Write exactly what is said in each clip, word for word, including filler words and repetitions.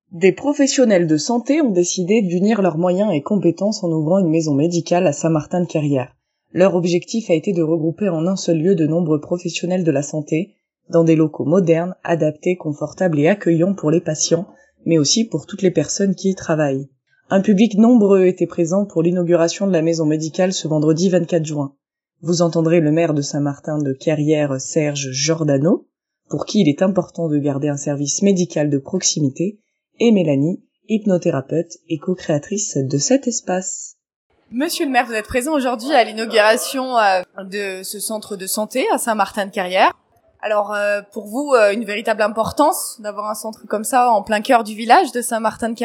Des professionnels de santé ont décidé d'unir leurs moyens et compétences en ouvrant une maison médicale à Saint-Martin-de-Carrière. Leur objectif a été de regrouper en un seul lieu de nombreux professionnels de la santé, dans des locaux modernes, adaptés, confortables et accueillants pour les patients, mais aussi pour toutes les personnes qui y travaillent. Un public nombreux était présent pour l'inauguration de la maison médicale ce vendredi vingt-quatre juin. Vous entendrez le maire de Saint-Martin-de-Carrière, Serge Giordano, pour qui il est important de garder un service médical de proximité, et Mélanie, hypnothérapeute et co-créatrice de cet espace. Monsieur le maire, vous êtes présent aujourd'hui à l'inauguration euh, de ce centre de santé à Saint-Martin-de-Carrière. Alors, euh, pour vous, euh, une véritable importance d'avoir un centre comme ça en plein cœur du village de Saint-Martin-de-Carrière ?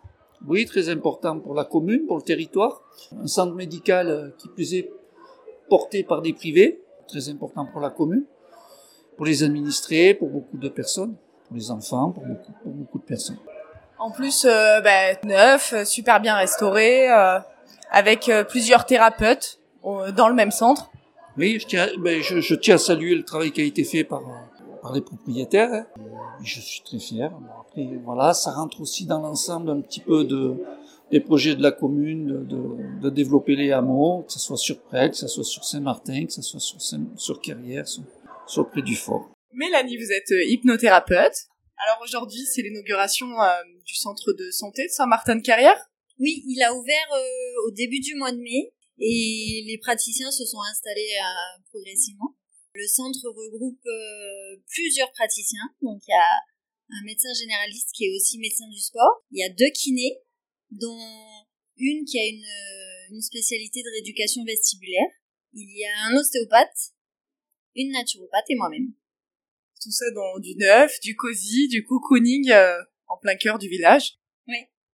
Oui, très important pour la commune, pour le territoire. Un centre médical euh, qui plus est porté par des privés, très important pour la commune, pour les administrés, pour beaucoup de personnes, pour les enfants, pour beaucoup, pour beaucoup de personnes. En plus, euh, bah, neuf, super bien restauré, euh, avec euh, plusieurs thérapeutes euh, dans le même centre. Oui, je tiens, ben, je, je tiens à saluer le travail qui a été fait par, par les propriétaires. Hein. Je suis très fier. Bon, après, voilà, ça rentre aussi dans l'ensemble un petit peu de, des projets de la commune, de, de, de développer les hameaux, que ce soit sur Presles, que ce soit sur Saint-Martin, que ce soit sur, Saint, sur Carrière, sur, sur près du Fort. Mélanie, vous êtes hypnothérapeute. Alors aujourd'hui, c'est l'inauguration euh, du centre de santé de Saint-Martin-de-Carrière. Oui, il a ouvert euh, au début du mois de mai et les praticiens se sont installés euh, progressivement. Le centre regroupe euh, plusieurs praticiens, donc il y a un médecin généraliste qui est aussi médecin du sport. Il y a deux kinés, dont une qui a une, une spécialité de rééducation vestibulaire. Il y a un ostéopathe, une naturopathe et moi-même. Tout ça dans du neuf, du cosy, du cocooning euh, en plein cœur du village. Oui.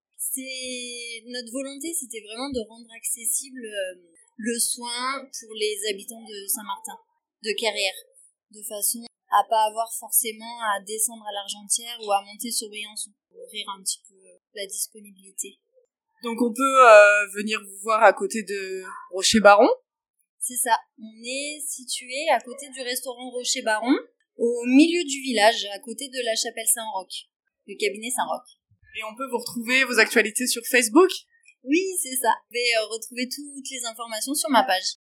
C'est notre volonté, c'était vraiment de rendre accessible euh, le soin pour les habitants de Saint-Martin, de Carrière, de façon à pas avoir forcément à descendre à l'Argentière ou à monter sur Briançon, pour ouvrir un petit peu la disponibilité. Donc on peut euh, venir vous voir à côté de Rocher-Baron. C'est ça, on est situé à côté du restaurant Rocher-Baron, au milieu du village, à côté de la chapelle Saint-Roch, le cabinet Saint-Roch. Et on peut vous retrouver vos actualités sur Facebook ? Oui, c'est ça. Vous pouvez retrouver toutes les informations sur ma page.